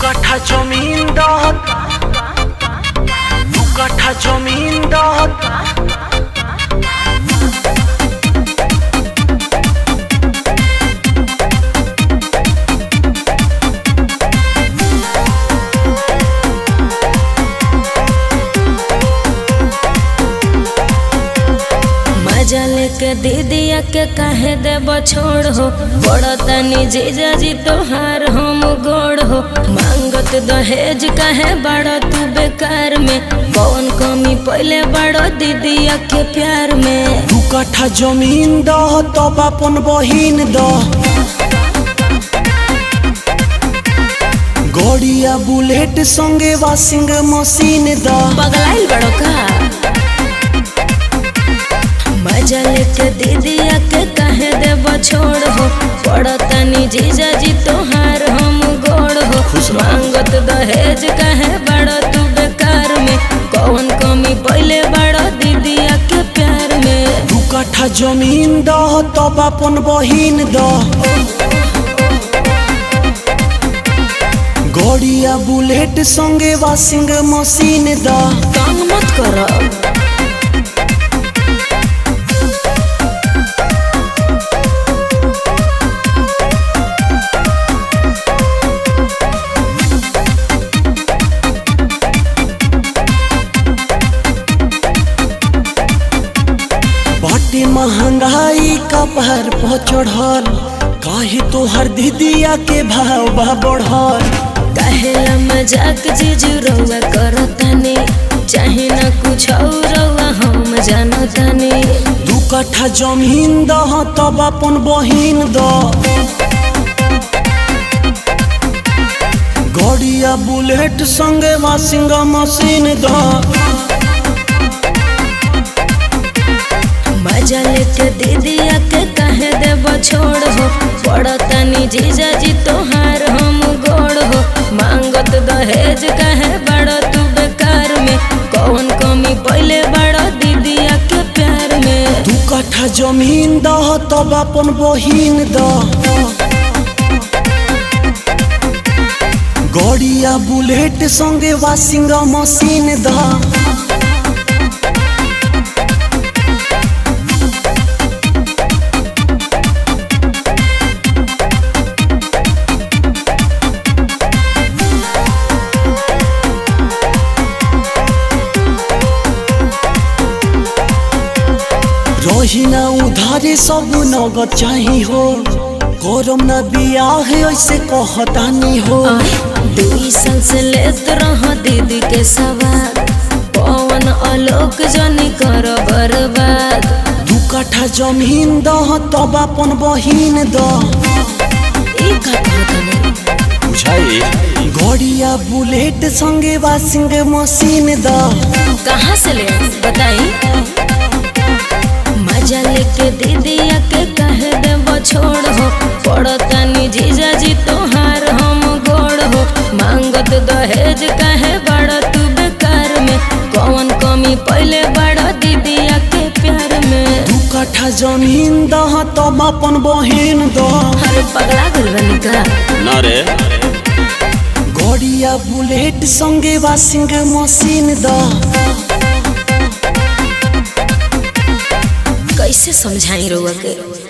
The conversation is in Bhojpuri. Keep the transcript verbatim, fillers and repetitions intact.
कट्ठा जमीन दहत दू कट्ठा जमीन दहत मजा लेके दीदिया के कहे देब छोड़ हो बड़ा तनी जीजा जी तोहार हम गोड़ हो मांगत दहेज कहे बड़ा तू बेकार में कौन कमी पहले बड़ो दीदिया के प्यार में। दू कट्ठा जमीन दह तब अपन बहिन दह गड़िया बुलेट संगे वाशिंग मशीन दह। पगलाइल बड़ो का मजा लेके दीदिया के कहे देब छोड़ हो बड़ा तनी जीजा जी तोहार हम गोड़ हो मांगत दहेज कहे बड़ा तू बेकार में कौन कमी पहले बड़ा दीदिया के प्यार में। दू कट्ठा जमीन दह तब अपन बहिन दह गड़िया बुलेट संगे वाशिंग मशीन दह। तंग मत करो बाटे महंगाई का पहाड़ पर चढ़ल काहे तोहर दीदिया के भाव बा बढ़ल। कहेला मजाक जीजू रउआ करतानी चाहे ना कुछ रउआ हम जानतानी। दू कट्ठा जमीन दह तब अपन बहिन दह गड़िया बुलेट संगे वाशिंग मशीन दह। मजा लेके दीदिया के कहे देब छोड़ हो बड़ा तनी जीजा जी तोहार हम गोड़ हो मांगत दहेज कहे बड़ा तू बेकार में कौन कमी पहले बड़ा दीदिया के प्यार में। दू कट्ठा जमीन दह तब अपन बहिन दह गड़िया बुलेट संगे वाशिंग मशीन दह। रही ना उधारे सब नगद चाही हो करम ना बियाह ऐसे कहतानी हो। दुई साल से लेत रह दीदी के सवाल पवन आलोक जनी कर बर्बाद। दू कट्ठा जमीन दह तब अपन बहिन दह गड़िया बुलेट संगे वाशिंग मशीन दह। कहाँ से ले बताई मजा लेके दीदिया के कहे देब छोड़ हो बड़ा तनी जीजा जी तोहार हम गोड़ हो मांगत दहेज कहे बड़ा तू बेकार में कौन कमी पहले बड़ा दीदिया के प्यार में। दू कट्ठा जमीन दह तब अपन बहिन दह। अरे पगला गल बनी का ना रे गड़िया बुलेट संगे वाशिंग मशीन दह। कैसे समझाई रउआ के।